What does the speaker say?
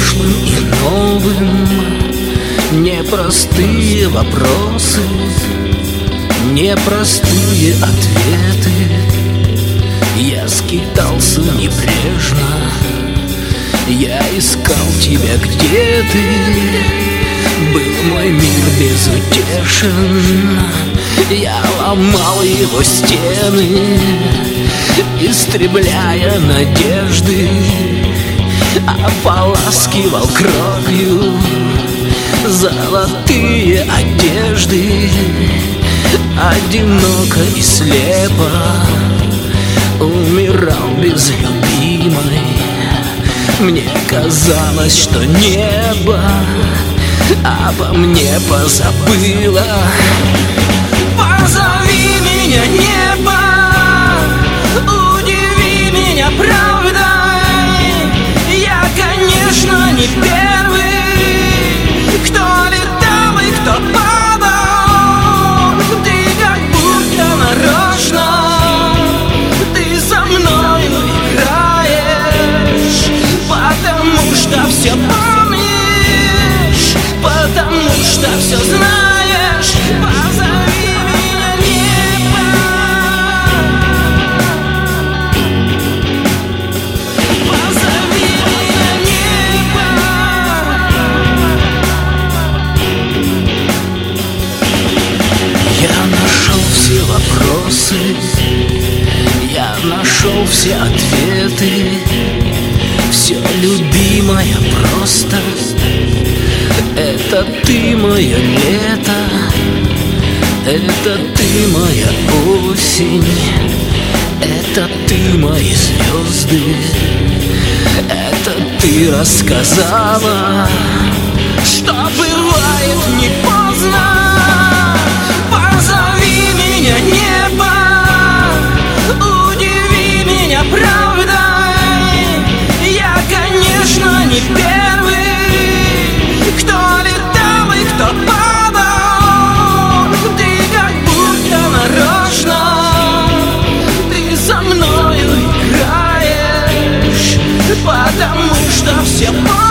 прошлым и новым. Непростые вопросы, непростые ответы. Я скитался небрежно, я искал тебя, где ты. Был мой мир безутешен, я ломал его стены, истребляя надежды, ополаскивал кровью золотые одежды. Одиноко и слепо умирал без любимой. Мне казалось, что небо обо мне позабыло. Позови меня, небо, удиви меня правдой. Я, конечно, не первый, кто летал и кто падал. Ты как будто нарочно, ты со мною играешь, потому что все помнишь, потому что все знаешь. Позови меня, небо, позови меня, небо. Я нашел все вопросы, я нашел все ответы. Все, любимая, просто это ты мое лето, это ты моя осень, это ты мои звезды, это ты рассказала, что бывает не поздно. Позови меня, небо, удиви меня правдой. Я, конечно, не первый, кто летал и кто падал. Ты как будто нарочно, ты со мною играешь, потому что все